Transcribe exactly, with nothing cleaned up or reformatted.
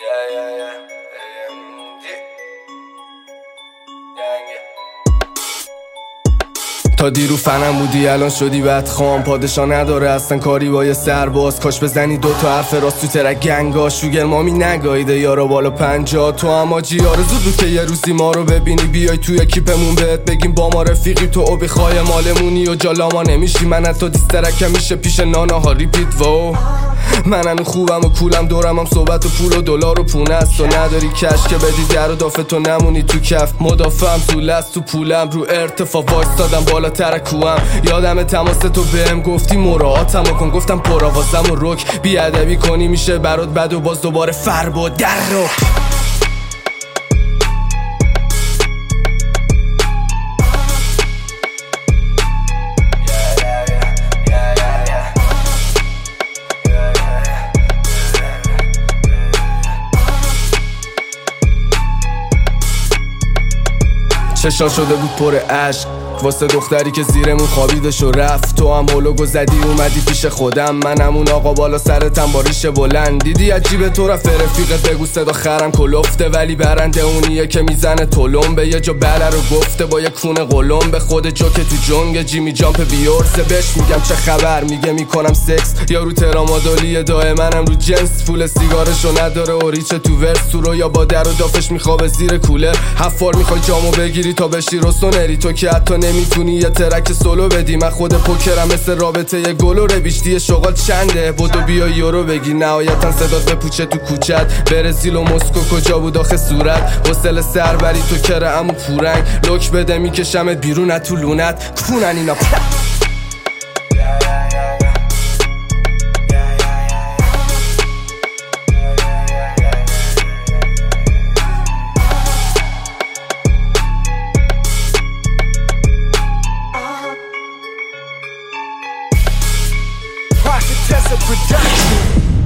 yeah, yeah, yeah. تا دیرو فنم بودی الان شدی بدخوام. پادشاه نداره اصلا کاری با یه سرباز. کاش بزنی دوتا حرف راست تو ترک گنگا. شوگر مامی نگاییده یارو بالا پنجا. تو اما جی آرزو بود که یه روزی ما رو ببینی بیای توی کیپمون بهت بگیم با ما رفیقی. تو او بخوای مالمونی و جالا ما نمیشی. من حتی دیسترکم میشه پیش نانا ها ریپیت و من هنو خوبم و کولم دورم هم صحبت و پول و دلار و پونه است. تو نداری کش که بدی در و دافه تو نمونی تو کف. مدافعم تو لست تو پولم رو ارتفاع وایستادم بالا ترکوام. یادم تماس تو بهم گفتی مراعاتم کن. گفتم پرآوازم و رک بیادبی کنی میشه برات بد و باز دوباره فر با در رو. چشا شده بود پر عشق واسه دختری که زیرمون خوابیدش و رفت. تو هم هلوگو زدی اومدی پیش خودم. منم اون آقا بالا سرتم با ریش بلند. دیدی عجیبه تو رفت رفیقت بگو صدا خرم کلفته. ولی برنده اونیه که میزنه تلم به یه جا بله رو گفته با یه کونه قلم. به خود جوکه تو جنگ جیمی جامپ بیورسه. بهش میگم چه خبر میگه میکنم سکس. یا رو ترامادولی دائم منم رو جنس. فول سیگارشو نداره و ریچه تو ورس. تو رو یا با در و دافش میخوابه زیر کولر. حفار میخوای جامو بگیری تا بشی رسونری. تو که حتی نمیتونی یه ترک سولو بدی. من خود پوکرم مثل رابطه یه گل و ربیشتی شغال چنده. بودو بیا یورو بگی نهایتا صدات بپوچه تو کوچت. برزیل و مسکو کجا بود آخه صورت. حوصله سربری تو کره امو پورنگ. لوک بده میکشمت بیرون تو لونت. کفونن اینا Tessa Production.